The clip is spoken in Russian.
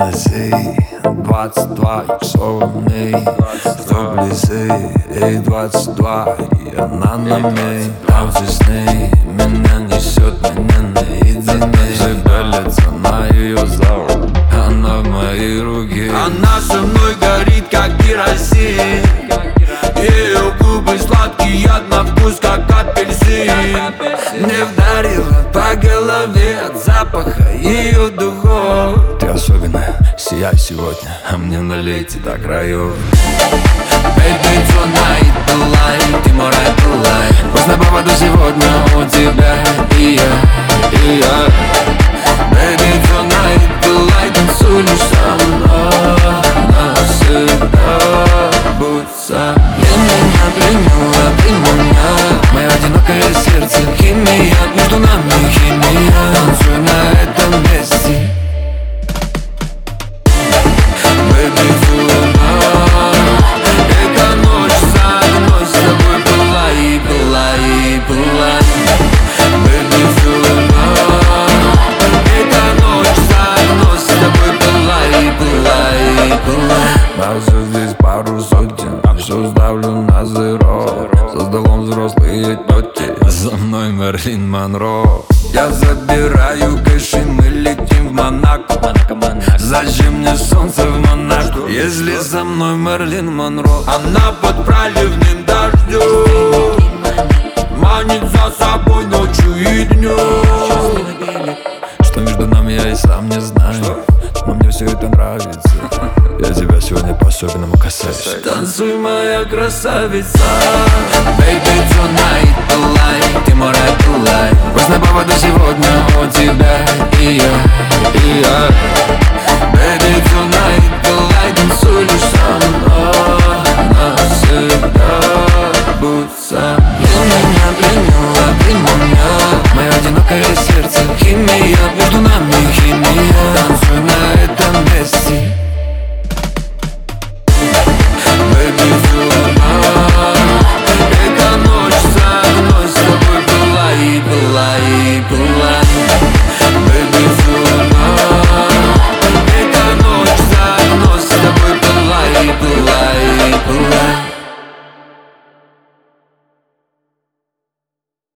носи 22 часовний, вблизи и 22, и она на мне. Танцы с ней, меня несет, меня наедине. Шевелится на ее зал, она в моей руке. Она со мной горит, как керосин. Ее губы сладкие, на вкус, как апельсин. Не вдарила по голове от запаха ее духов. Ты особенная, сияй сегодня, а мне налейте до краев. Baby, tonight, tonight, ты мой рай, tonight. Пусть на поводу сегодня у тебя и я. Baby, tonight, tonight, танцуй лишь со мной. Навсегда будь со мной. Ты меня, мое одинокое сердце. Химия, между нами химия. Танцуй на этом месте. Baby, tonight, эта ночь за мной с тобой была и была и была. Baby, tonight, эта ночь за мной с тобой была и была и была. Нас здесь пару сотен, все ставлю на зеро. За столом взрослые тети, за мной Мерлин Монро. Я забираю кэш и мы летим в Монако. Зачем мне солнце в Монако, если за мной Мерлин Монро? Она под проливным дождем манит за собой ночью и днем. Что между нами, я и сам не знаю, но мне все это нравится. Я тебя сегодня по-особенному касаюсь. Танцуй, моя красавица. Baby, tonight, tonight, ты мой рай, tonight. Пусть на поводу сегодня у тебя и я.